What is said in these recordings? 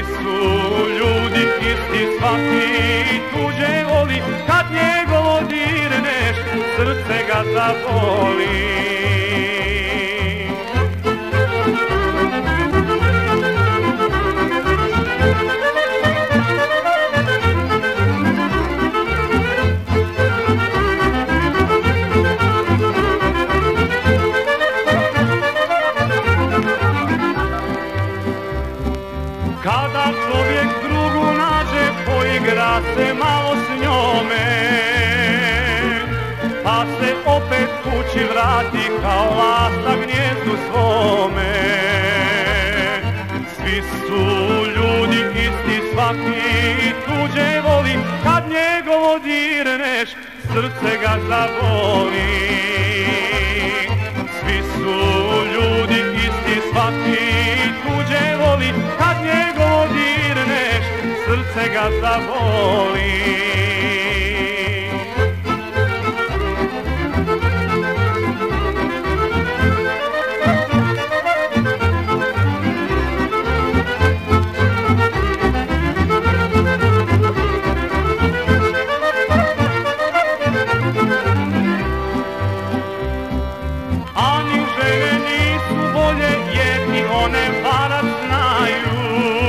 Svi su ljudi isti, svaki tuđe voli, kad njegovo dirneš, srce ga zaboli. Kada čovjek drugu nađe, poigra se malo s njome, pa se opet kući vrati kao lasta gnjezdu svome. Svi su ljudi isti, svaki tuđe voli, kad njegovo dirneš, srce ga zaboli. Svi su ljudi isti, svaki tuđe voli, kad njegovo dirneš, srce ga zaboli. Ani žene nisu bolje, jer i one varat znaju.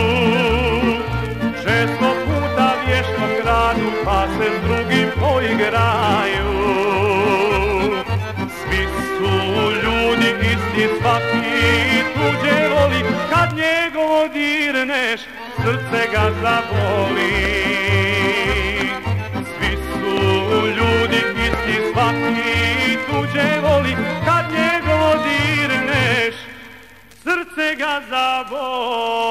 Često puta vješto kradu, pa se s drugim poigraju. Svi su ljudi isti, svaki tuđe voli, kad njegovo dirneš, srce ga zaboli. Svi su ljudi isti, svaki tuđe voli, kad njegovo dirneš, srce ga zaboli.